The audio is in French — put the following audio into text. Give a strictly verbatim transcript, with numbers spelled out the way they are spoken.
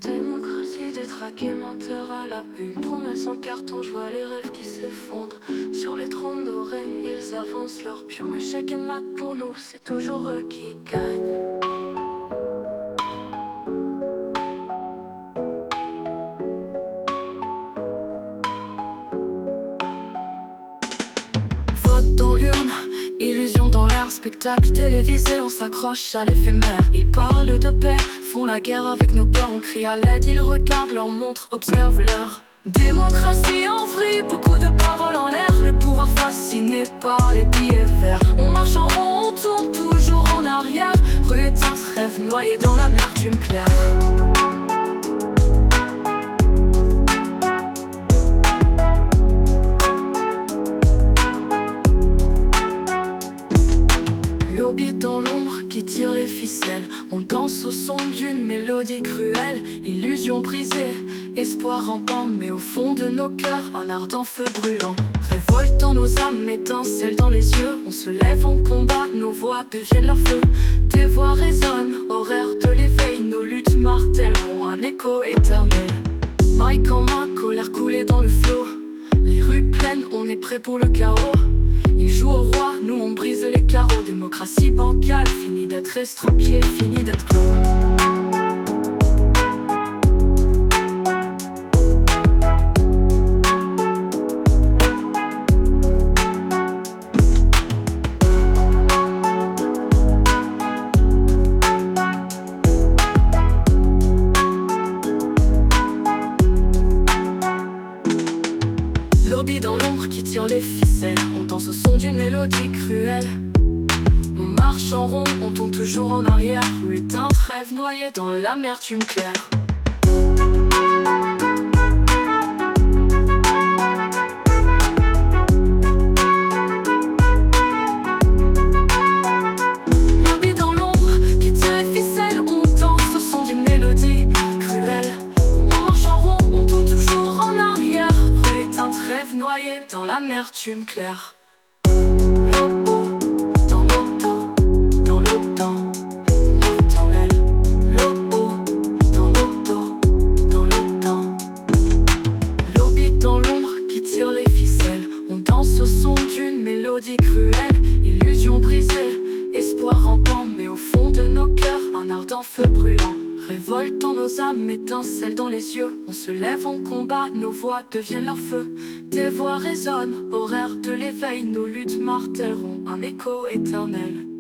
Démocratie détraquée, menteur à la une. Promesse en carton, je vois les rêves qui s'effondrent. Sur les trônes dorés, ils avancent leur pion. Échec et mat pour nous, c'est toujours eux qui gagnent. Vote dans l'urne, illusion dans l'air, spectacle télévisé, on s'accroche à l'éphémère. Ils parlent de paix, font la guerre avec nos peurs, on crie à l'aide, ils regardent leur montre, observent l'heure. Démocratie en vrille, beaucoup de paroles en l'air, le pouvoir fasciné par les billets verts. On marche en rond, on tourne toujours en arrière, rue éteinte, rêve noyé dans l'amertume claire. Lobby dans l'ombre qui tire les ficelles. On danse au son d'une mélodie cruelle. Illusion brisée, espoir rampant, mais au fond de nos cœurs, un ardent feu brûlant. Révolte dans nos âmes, étincelle dans les yeux. On se lève, on combat, nos voix deviennent leur feu. Des voix résonnent, horaire de l'éveil. Nos luttes martèlent ont un écho éternel. Mike en main, colère coulée dans le flot. Les rues pleines, on est prêt pour le chaos. Ils jouent au roi, nous on brise les carreaux. Démocratie bancale, fini d'être estropié, fini d'être clos. Lobby dans l'ombre qui tire les ficelles. On danse au son d'une mélodie cruelle. On marche en rond, on tourne toujours en arrière. Rue éteinte, rêve noyé dans l'amertume claire. Lobby dans l'ombre qui tire les ficelles. On danse au son d'une mélodie cruelle. On marche en rond, on tourne toujours en arrière. Rue éteinte, rêve noyé dans l'amertume claire. Au son d'une mélodie cruelle, illusion brisée, espoir rampant, mais au fond de nos cœurs, un ardent feu brûlant. Révolte dans nos âmes, étincelle dans les yeux. On se lève, on combat, nos voix deviennent leur feu. Des voix résonnent, horaire de l'éveil, nos luttes martèleront un écho éternel.